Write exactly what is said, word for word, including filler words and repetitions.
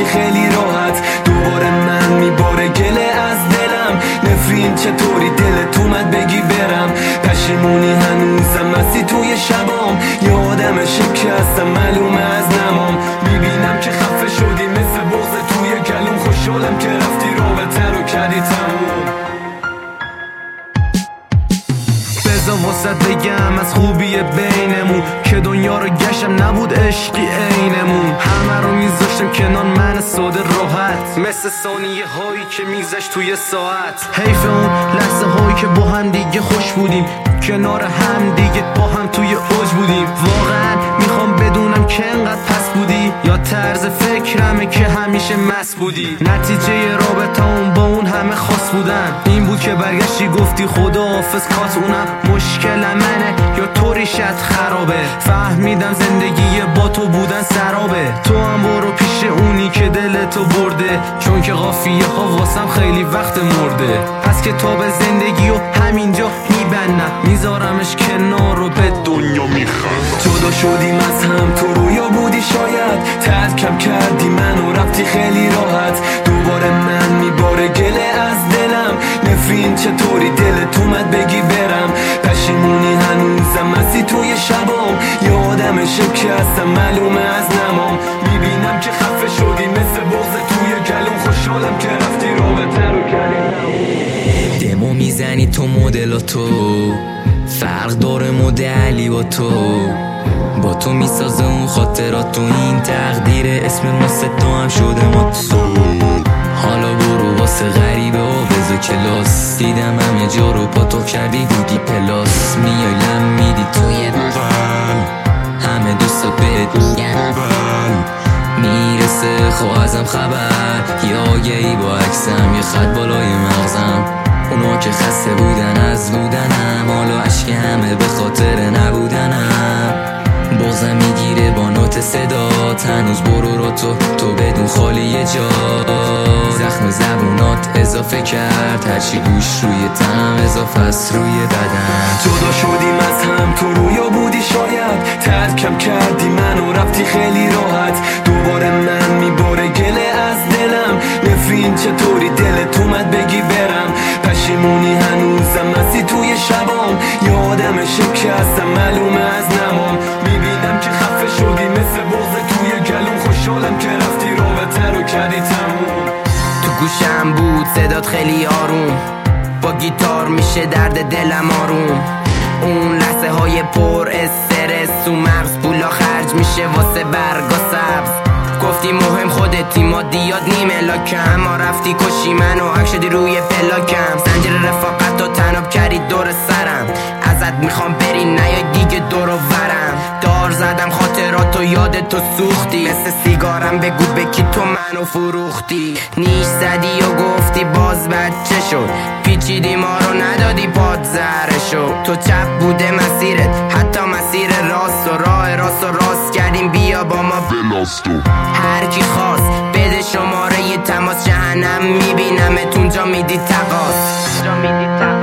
رفتی خیلی راحت. دوباره من میباره گله از دلم، نفرین چطوری دلت اومد بگی برم. پشیمونی هنوزم هستی توی شبام، یادم شکستم معلومه از نمام. میبینم که خفه شدی مثل بغض توی گلوم، خوشحالم که رفتی رابطه رو کردی تموم. بذار واسه بگم از خوبی بینمون که دنیا رو گشتم نبود عشقی عینمون. همه رو میذاشتم کنار من ساده راحت، مثل ثانیه هایی که میگذشت توی ساعت. حیف اون لحظه هایی که با هم دیگه خوش بودیم، کنار هم دیگه با هم توی اوج بودیم. واقعا میخوام بدونم که انقدر پس بودی یا طرز فکرمه که همیشه مست بودی. نتیجه رابطه اون با اون همه خاص بودن این بود که برگشتی گفتی خدا حافظ، کات اونم مشکل منه یا طوری شد خرابه. فهمیدم زندگی با تو بودن سرابه، تو هم برو پیش اونی که دلتو برده، چون که قافیه ها واسم خیلی وقت مرده. پس کتاب زندگی و همینجا میبندم، میذارمش کنار رو به دنیا میخوام. جدا شدیم از هم تو رویا بودی شاید، ترکم کردی منو رفتی خیلی راحت. دوباره من میباره گله از دلم، نفرین چطوری دلت اومد بگی برم. پشیمونی هنوزم هستی توی شبام، یادم شکستم معلومه از نمام. میبینم که خفه شدی مثل بغض توی گلوم، خوشحالم که رفتی رابطه رو کردی. دمو میزنی تو مدلاتو، فرق داره مدلی با تو. با تو میسازه اون خاطرات تو این تقدیر، اسم ما ستا هم شده ما تو. حالا برو واسه غریبه و بزا کلاس، دیدم همه جا رو با تو کردی بودی پلاس. میای لم میدی توی بغل، همه دوستا بهت میگن میرسه خواهزم ازم خبر، یه آگهی با عکسم، یه خط بالای مغزم. اونا که خسته بودن از بودنم، حالا عشق همه به خاطر نبودنم. بغزم میگیره با نوت صدا، هنوز برو رو تو تو بدون خالی یه جا. زخم زبونات اضافه کرد، هرچی گوش روی تنم اضافه است روی بدن. جدا شدیم از هم تو رویا بودی شاید، ترکم کردی منو رفتی خیلی راحت. دوباره من میباره گله از دلم، نفرین چطوری دلت اومد بگی برم. پشیمونی هنوزم هستی توی شبام، یادم شکستم معلومه از نمام. میبینم که خفه شدی مثل بغض توی گلوم، خوشحالم که رفتی رابطه رو کردی تموم. تو گوشم بود صدات خیلی آروم، با گیتار میشه درد دلم آروم. اون لحظه های پر استرس، تو مغز پولا خرج میشه واسه برگا سبز. گفتی مهم خودتی مادیات نیمه لاکم، ما رفتی کشی منو حق شدی روی پلاکم. زنجیر رفاقت و تناب کردی دور سرم، ازت میخوام بری نیا دیگه دور و ورم. دار زدم خاطرات و یادتو سوختی، مثل سیگارم بگو به کی تو منو فروختی. نیش زدی و گفتی باز بچه شد، پیچیدی ما رو ندادی پاد زهره شد. تو چپ بوده مسیرت حتی مسیر راست، و راه راست و راست کردیم بیا با ما بلاستو. هر کی خواست بده شماره ی تماس، جهنم میبینمت اونجا میدی تقاس.